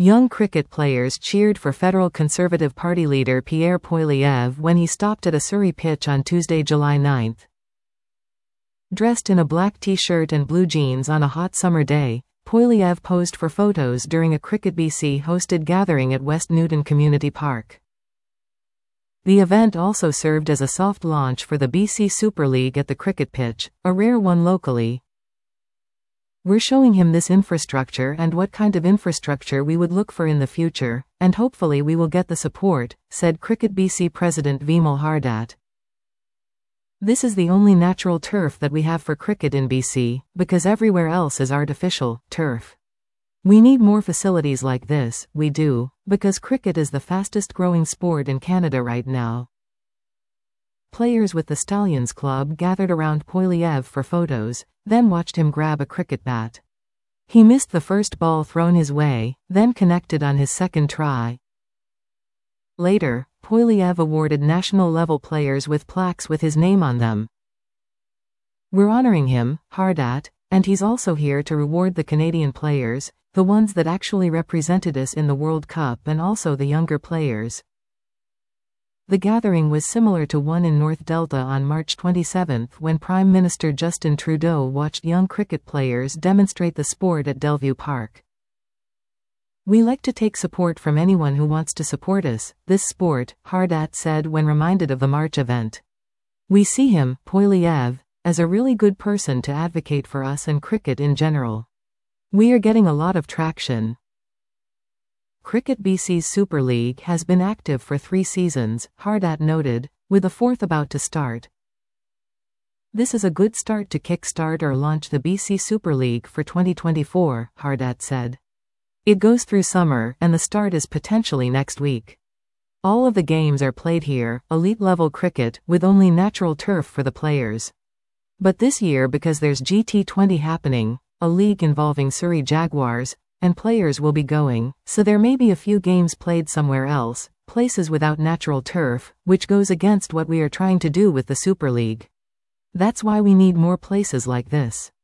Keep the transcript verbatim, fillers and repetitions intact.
Young cricket players cheered for Federal Conservative Party leader Pierre Poilievre when he stopped at a Surrey pitch on Tuesday, July ninth. Dressed in a black t-shirt and blue jeans on a hot summer day, Poilievre posed for photos during a Cricket B C-hosted gathering at West Newton Community Park. The event also served as a soft launch for the B C Super League at the cricket pitch, a rare one locally. "We're showing him this infrastructure and what kind of infrastructure we would look for in the future, and hopefully we will get the support," said Cricket B C President Vimal Hardat. "This is the only natural turf that we have for cricket in B C, because everywhere else is artificial turf. We need more facilities like this, we do, because cricket is the fastest growing sport in Canada right now." Players with the Stallions Club gathered around Poilievre for photos, then watched him grab a cricket bat. He missed the first ball thrown his way, then connected on his second try. Later, Poilievre awarded national-level players with plaques with his name on them. "We're honoring him, Hardat, and he's also here to reward the Canadian players, the ones that actually represented us in the World Cup, and also the younger players." The gathering was similar to one in North Delta on March twenty-seventh when Prime Minister Justin Trudeau watched young cricket players demonstrate the sport at Delview Park. "We like to take support from anyone who wants to support us, this sport," Hardat said when reminded of the March event. "We see him, Poilievre, as a really good person to advocate for us and cricket in general. We are getting a lot of traction." Cricket B C's Super League has been active for three seasons, Hardat noted, with a fourth about to start. "This is a good start to kickstart or launch the B C Super League for twenty twenty-four, Hardat said. "It goes through summer, and the start is potentially next week. All of the games are played here, elite-level cricket, with only natural turf for the players. But this year, because there's G T twenty happening, a league involving Surrey Jaguars, and players will be going, so there may be a few games played somewhere else, places without natural turf, which goes against what we are trying to do with the Super League. That's why we need more places like this."